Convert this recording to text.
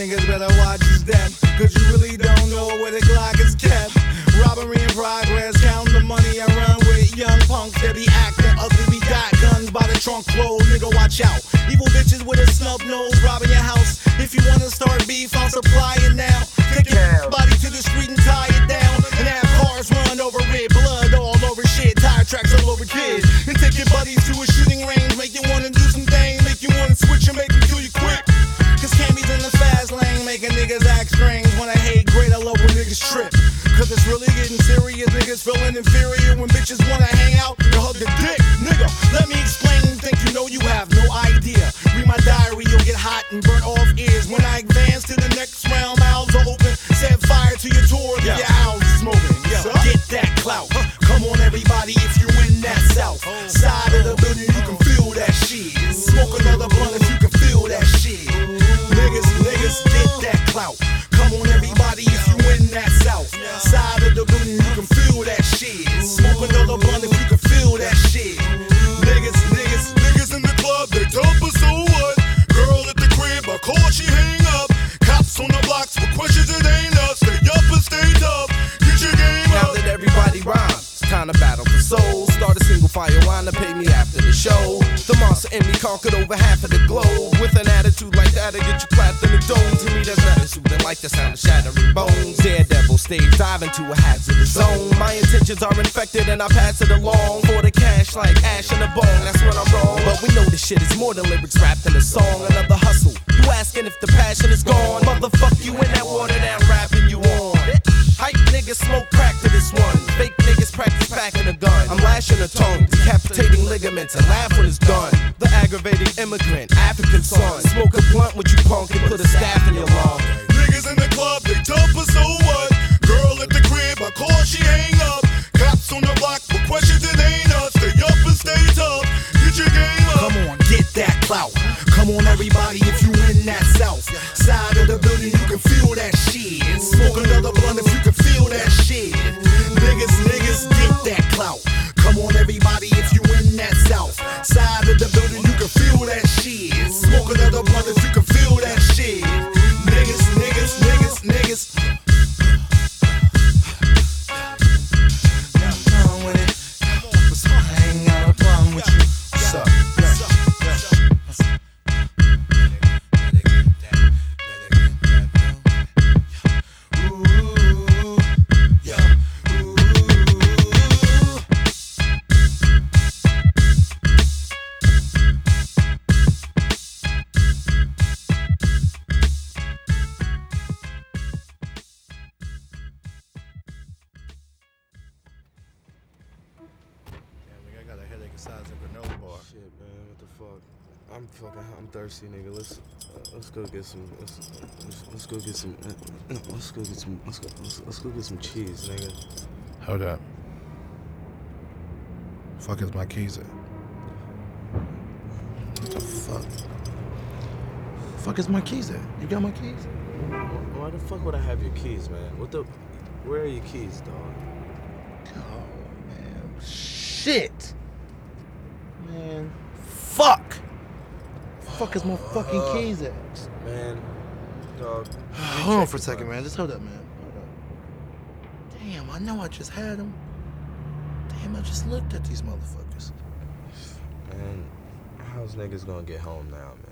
niggas better watch his step, cause you really don't know where the Glock is kept. Robbery in progress, count the money I run with young punks that be acting ugly. We got guns by the trunk roll, nigga watch out. Evil bitches with a snub nose robbing your house. If you wanna start beef, I'll supply it now. Take your body to the street and tie it down, and have cars run over it, blood all over shit, tire tracks all over kids. And take your buddies to a shooting range, make you wanna do some things, make you wanna switch and make them kill you quick. Cause Cammy's in the fast lane, making niggas act strange. When I hate great, I love when niggas trip. Cause it's really getting serious, niggas feeling inferior when bitches wanna hang out and hug the dick. Nigga, let me explain, think you know you have no idea. Read my diary, you'll get hot and burn off ears. When I advance to the next round, mouths are open. Set fire to your tour, leave your house smoking. Get that clout. Come on everybody, if you in that south side of the building, you can feel that shit. Smoke another blunt if you can feel that shit. Niggas, get that clout. Come on everybody, if you in that south side of the building, you can feel that shit. Smoke another blunt if you can feel that shit. Niggas in the club, they dump us, so what? Girl at the crib, I call, she hang up. Cops on the blocks for questions, it ain't us. Stay up and stay tough, get your game up. Now that everybody rhymes, it's time to battle for souls. Start a single fire line to pay me after the show. The monster in me conquered over half of the globe. With an attitude like that, I get you clapped in the dome. To me, there's nothing soothing like the sound of shattering bones. Daredevil stage dive into a hazardous zone. My intentions are infected and I pass it along. For the cash like ash in a bone, that's when I'm wrong. But we know this shit is more than lyrics wrapped in a song. Another hustle, you asking if the passion is gone. Motherfuck you in that water down rapping you on. Hype niggas smoke crack to this one. Fake niggas practice packing a gun. I'm lashing a tongue, decapitating ligaments and laugh when it's done. The aggravating immigrant, African son. Smoke a blunt with you punk and put a staff in your lung. Niggas in the club, they dump us, so what? Girl at the crib, I call, she hang up. Cops on the block for questions, it ain't us. Stay up and stay tough, get your game up. Come on, get that clout. Come on everybody, if you in that south side of the building, you can feel that shit. Smoke another blunt if you can feel that shit. Niggas, get that clout. Come on everybody, if you in that south side of the building, you can feel that shit. Smoke another blunt if you can feel that shit. Niggas. I'm done with it. I ain't got a problem with you. What's up? I got a headache the size of a granola bar. Shit, man, what the fuck? I'm thirsty, nigga. Let's go get some. Let's go get some cheese, nigga. Hold up. Fuck is my keys at? What the fuck? Fuck is my keys at? You got my keys? Why the fuck would I have your keys, man? Where are your keys, dog? Oh man, shit. Man, fuck. Fuck is my fucking keys at? Man, dog. Hold on for a second, man. Just hold up, man. Hold up. Damn, I know I just had them. Damn, I just looked at these motherfuckers. Man, how's niggas gonna get home now, man?